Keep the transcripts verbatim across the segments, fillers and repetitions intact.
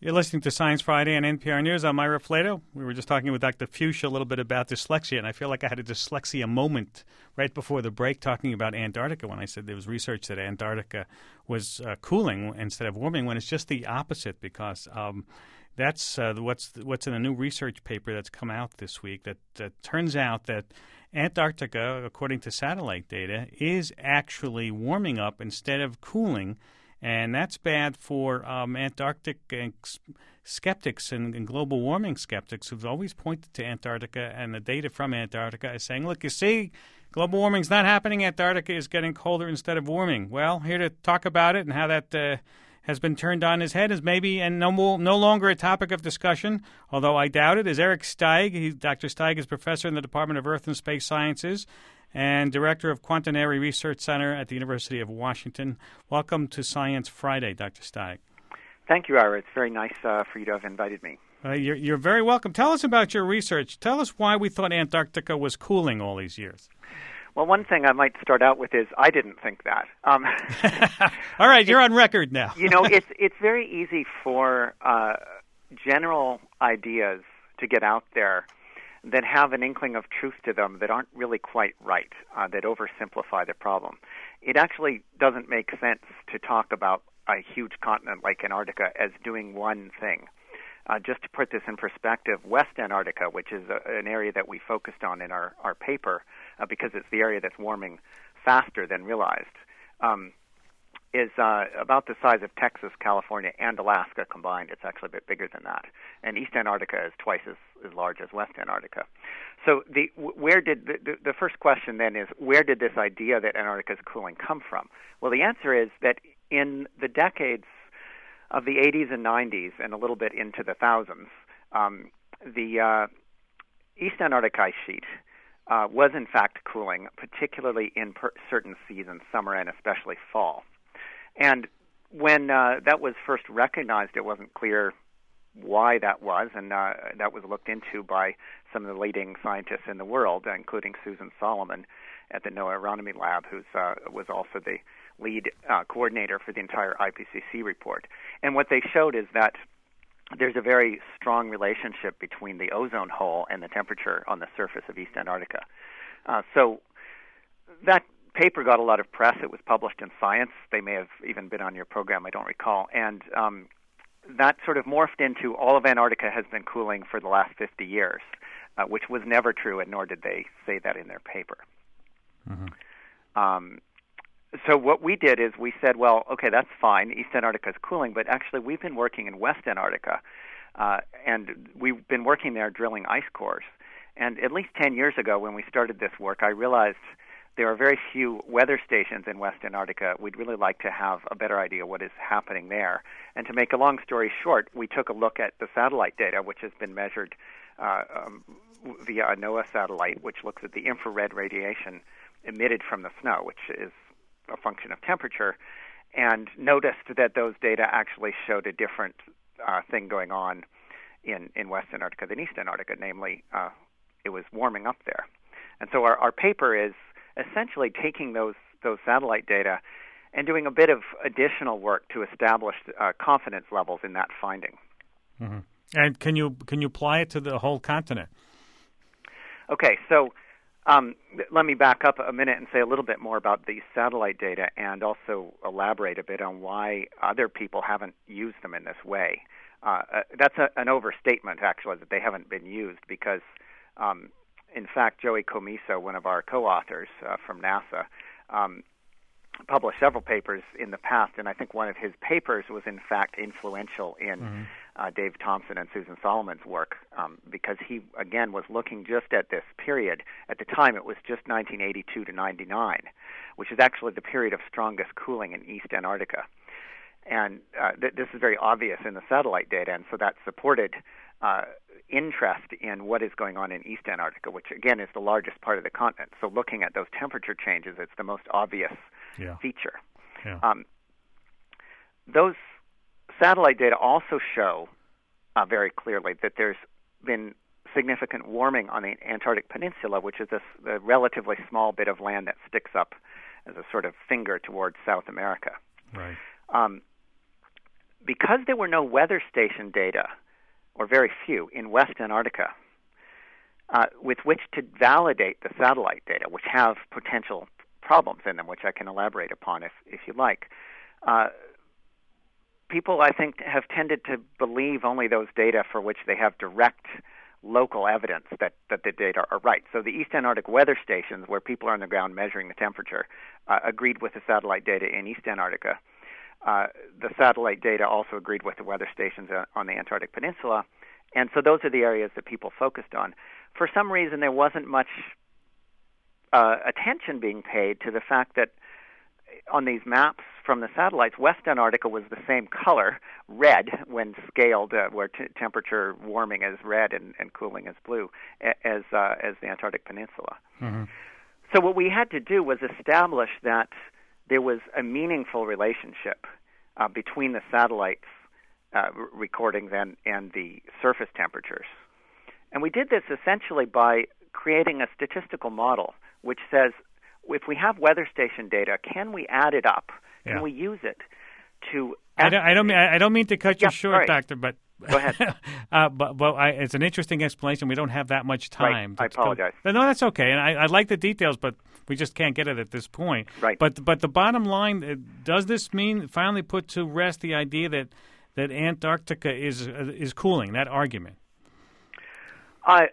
You're listening to Science Friday on N P R News. I'm Ira Flato. We were just talking with Doctor Fuchs a little bit about dyslexia, and I feel like I had a dyslexia moment right before the break talking about Antarctica when I said there was research that Antarctica was uh, cooling instead of warming, when it's just the opposite, because um, that's uh, what's what's in a new research paper that's come out this week that, that turns out that Antarctica, according to satellite data, is actually warming up instead of cooling. And that's bad for um, Antarctic uh, skeptics and, and global warming skeptics who've always pointed to Antarctica, and the data from Antarctica is saying, look, you see, global warming's not happening. Antarctica is getting colder instead of warming. Well, here to talk about it and how that uh, has been turned on his head is maybe and no more, no longer a topic of discussion, although I doubt it, is Eric Steig. He, Doctor Steig is professor in the Department of Earth and Space Sciences and director of Quaternary Research Center at the University of Washington. Welcome to Science Friday, Doctor Steig. Thank you, Ira. It's very nice uh, for you to have invited me. Uh, you're, you're very welcome. Tell us about your research. Tell us why we thought Antarctica was cooling all these years. Well, one thing I might start out with is I didn't think that. Um, all right, you're on record now. you know, it's it's very easy for uh, general ideas to get out there that have an inkling of truth to them that aren't really quite right, uh, that oversimplify the problem. It actually doesn't make sense to talk about a huge continent like Antarctica as doing one thing. Uh, just to put this in perspective, West Antarctica, which is a, an area that we focused on in our, our paper, uh, because it's the area that's warming faster than realized, um, is uh, about the size of Texas, California, and Alaska combined. It's actually a bit bigger than that. And East Antarctica is twice as, as large as West Antarctica. So the where did the, the, the first question then is, where did this idea that Antarctica is cooling come from? Well, the answer is that in the decades of the eighties and nineties and a little bit into the thousands, um, the uh, East Antarctic ice sheet uh, was in fact cooling, particularly in per- certain seasons, summer and especially fall. And when uh, that was first recognized, it wasn't clear why that was, and uh, that was looked into by some of the leading scientists in the world, including Susan Solomon at the NOAA Aeronomy Lab, who uh, was also the lead uh, coordinator for the entire I P C C report. And what they showed is that there's a very strong relationship between the ozone hole and the temperature on the surface of East Antarctica. Uh, so that paper got a lot of press. It was published in Science. They may have even been on your program, I don't recall. And um, that sort of morphed into all of Antarctica has been cooling for the last fifty years, uh, which was never true, and nor did they say that in their paper. Mm-hmm. Um, so what we did is we said, well, okay, that's fine. East Antarctica is cooling, but actually we've been working in West Antarctica, uh, and we've been working there drilling ice cores. And at least ten years ago when we started this work, I realized there are very few weather stations in West Antarctica. We'd really like to have a better idea what is happening there. And to make a long story short, we took a look at the satellite data, which has been measured uh, um, via a NOAA satellite, which looks at the infrared radiation emitted from the snow, which is a function of temperature, and noticed that those data actually showed a different uh, thing going on in, in West Antarctica than East Antarctica, namely uh, it was warming up there. And so our, our paper is essentially taking those those satellite data and doing a bit of additional work to establish uh, confidence levels in that finding. Mm-hmm. And can you can you apply it to the whole continent? Okay, so um, let me back up a minute and say a little bit more about these satellite data and also elaborate a bit on why other people haven't used them in this way. Uh, uh, that's a, an overstatement, actually, that they haven't been used because um, in fact, Joey Comiso, one of our co-authors uh, from NASA, um, published several papers in the past, and I think one of his papers was in fact influential in mm-hmm. uh, Dave Thompson and Susan Solomon's work um, because he, again, was looking just at this period. At the time, it was just nineteen eighty-two to ninety-nine, which is actually the period of strongest cooling in East Antarctica. And uh, th- this is very obvious in the satellite data, and so that supported uh, interest in what is going on in East Antarctica, which, again, is the largest part of the continent. So looking at those temperature changes, it's the most obvious yeah. feature. Yeah. Um, those satellite data also show uh, very clearly that there's been significant warming on the Antarctic Peninsula, which is a, a relatively small bit of land that sticks up as a sort of finger towards South America. Right. Um, because there were no weather station data, or very few, in West Antarctica, uh, with which to validate the satellite data, which have potential problems in them, which I can elaborate upon if, if you like, uh, people, I think, have tended to believe only those data for which they have direct local evidence that, that the data are right. So the East Antarctic weather stations, where people are on the ground measuring the temperature, uh, agreed with the satellite data in East Antarctica. Uh, the satellite data also agreed with the weather stations uh, on the Antarctic Peninsula. And so those are the areas that people focused on. For some reason, there wasn't much uh, attention being paid to the fact that on these maps from the satellites, West Antarctica was the same color, red, when scaled, uh, where t- temperature warming is red and, and cooling is blue, as uh, as the Antarctic Peninsula. Mm-hmm. So what we had to do was establish that there was a meaningful relationship uh, between the satellites uh, r- recordings and, and the surface temperatures. And we did this essentially by creating a statistical model which says, if we have weather station data, can we add it up? Can yeah. we use it to? I don't, I don't mean I don't mean to cut you yeah, short, right. Doctor, but go ahead. uh, but but I, it's an interesting explanation. We don't have that much time. Right. I apologize. Go, no, that's okay. And I, I like the details, but we just can't get it at this point. Right. But but the bottom line, uh, does this mean finally put to rest the idea that that Antarctica is uh, is cooling? That argument. Uh,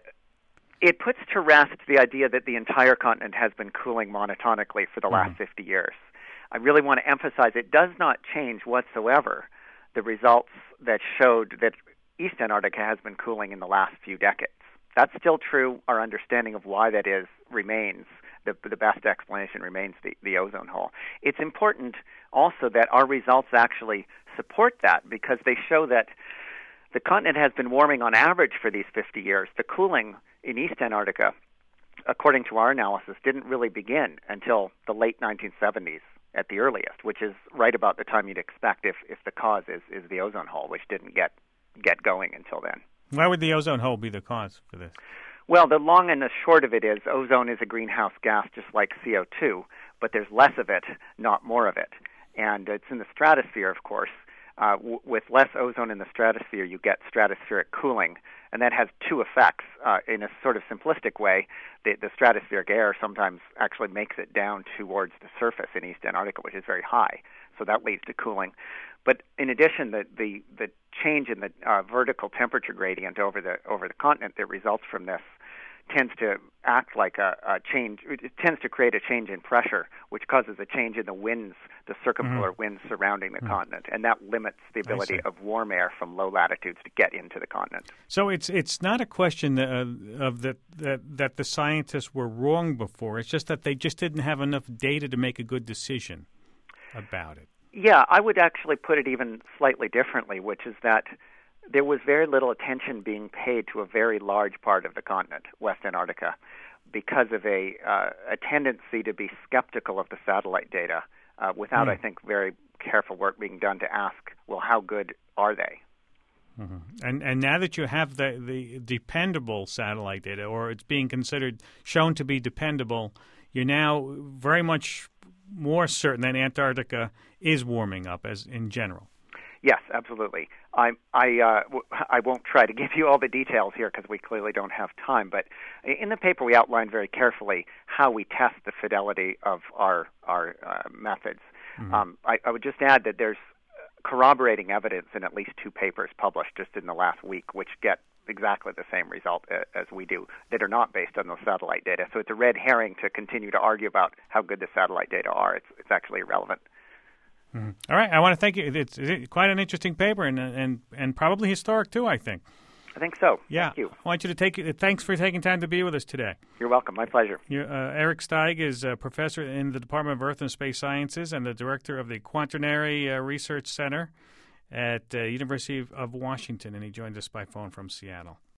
It puts to rest the idea that the entire continent has been cooling monotonically for the last mm-hmm. fifty years. I really want to emphasize it does not change whatsoever the results that showed that East Antarctica has been cooling in the last few decades. That's still true. Our understanding of why that is remains. The, the best explanation remains the, the ozone hole. It's important also that our results actually support that, because they show that the continent has been warming on average for these fifty years. The cooling in East Antarctica, according to our analysis, didn't really begin until the late nineteen seventies at the earliest, which is right about the time you'd expect if, if the cause is, is the ozone hole, which didn't get get going until then. Why would the ozone hole be the cause for this? Well, the long and the short of it is ozone is a greenhouse gas just like C O two, but there's less of it, not more of it. And it's in the stratosphere, of course. Uh, w- with less ozone in the stratosphere, you get stratospheric cooling, and that has two effects. Uh, in a sort of simplistic way, the, the stratospheric air sometimes actually makes it down towards the surface in East Antarctica, which is very high, so that leads to cooling. But in addition, the the, the change in the uh, vertical temperature gradient over the over the continent that results from this tends to act like a, a change. It tends to create a change in pressure, which causes a change in the winds, the circumpolar mm-hmm. winds surrounding the mm-hmm. continent, and that limits the ability of warm air from low latitudes to get into the continent. So it's it's not a question uh, of that, that that the scientists were wrong before. It's just that they just didn't have enough data to make a good decision about it. Yeah, I would actually put it even slightly differently, which is that there was very little attention being paid to a very large part of the continent, West Antarctica, because of a uh, a tendency to be skeptical of the satellite data uh, without, mm. I think, very careful work being done to ask, well, how good are they? Mm-hmm. And and now that you have the, the dependable satellite data, or it's being considered shown to be dependable, you're now very much more certain that Antarctica is warming up as in general. Yes, absolutely. I I uh, w- I won't try to give you all the details here because we clearly don't have time. But in the paper, we outlined very carefully how we test the fidelity of our our uh, methods. Mm-hmm. Um, I, I would just add that there's corroborating evidence in at least two papers published just in the last week, which get exactly the same result as we do, that are not based on those satellite data. So it's a red herring to continue to argue about how good the satellite data are. It's it's actually irrelevant. Mm-hmm. All right, I want to thank you. It's, it's quite an interesting paper, and and and probably historic too, I think. I think so. Yeah. Thank you. I want you to take. Thanks for taking time to be with us today. You're welcome. My pleasure. You're, uh, Eric Steig is a professor in the Department of Earth and Space Sciences and the director of the Quaternary uh, Research Center at uh, University of Washington, and he joined us by phone from Seattle.